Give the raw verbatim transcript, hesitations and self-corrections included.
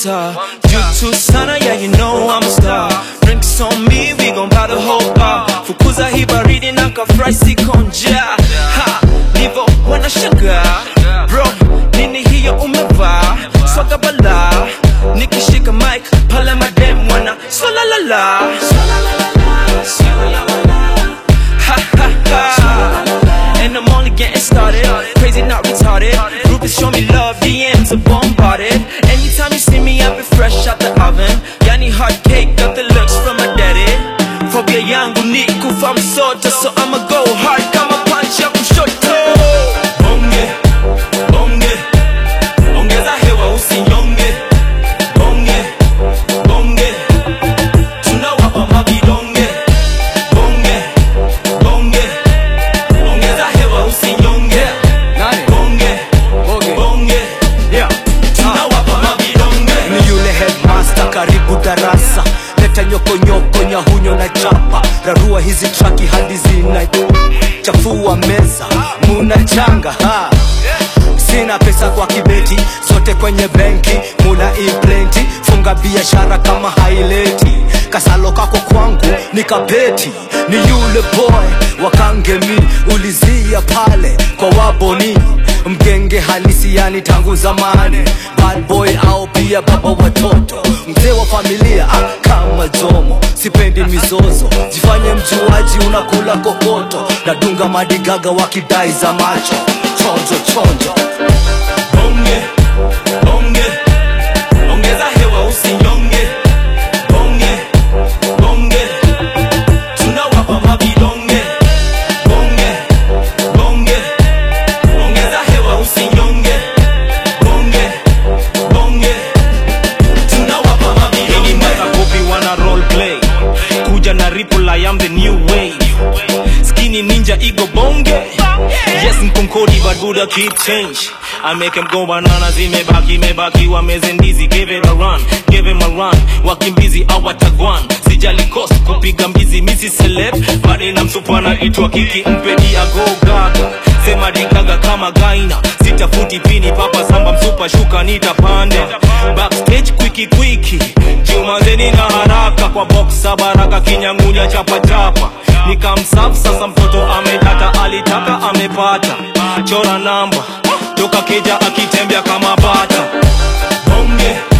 star. You too sana, yeah you know I'm a star. Drinks on me, we gon' buy the whole bar. Fukuza hii baridi na kafry sikonja. Ha, nivo wanashangaa. Bro, nini hiyo umevaa? Swaga bala, nikishika mic, pale madem wana swala la la. Ha ha ha. And I'm only getting started. Crazy, not retarded. Groupies show me love, D Ms are bombarded. Anytime you see me, I be fresh out the oven. Yani hot cake, got the looks from my daddy. Phobia yangu ni kufa msota, so I'ma go hard kama punch ya kushoto. Bonge, bonge, ongeza hewa usinyonge. Bonge, bonge, tunawapa mabidonge. Bonge, bonge, ongeza hewa usinyonge. Bonge, bonge, yeah, tunawapa mabidonge. Ni yule headmaster karibu darasa. Leta nyoko nyoko nyahunyo na chapa. Rarua hizi traki hadi zina chafua meza. Muna changa ha. Sina pesa kwa kibeti, sote kwenye benki. Muna implenti, funga biashara kama haileti. Kasalo kako kwangu, nikapeti. Ni yule boy, wakangemi. Ulizia pale, kwa waboni. Mgenge halisi yani tangu zamani. Bad boy au pia baba watoto. Mzee wa familia, ah, kama Jomo. Sipendi mizozo, jifanye mjuaji unakula kokoto. Nadunga madigaga wakidai za macho. Chonjo chonjo. Bonge, bonge, ongeza hewa usinyonge. Bonge, bonge, tunawapa mabidonge. Bonge, bonge, ongeza hewa usinyonge. Bonge, bonge, tunawapa mabidonge. Hini matakopi wana role play. Kuja na ripple, I am the new wave. Skinny ninja ego bonge. Yes, mkonkodi but Buddha keep change. I make him go banana, zimebaki mebaki wameze ndizi. Give it a run, give him a run. Wakimbizi awatagwan, sijali cost kupiga mbizi. Misi celeb, bade na msupana itwa kiki. Mpedi ago gaga, sema dikaga kama gaina. Sitafuti pini papa samba msupa shuka nitapande. Backstage kwiki kwiki, jumazeni na haraka. Kwa boxa baraka kinyangunya chapa chapa. Nikamsafu sasa mtoto amedata, alitaka amepata. Chora namba, toka keja akitembea kama bata. Bonge,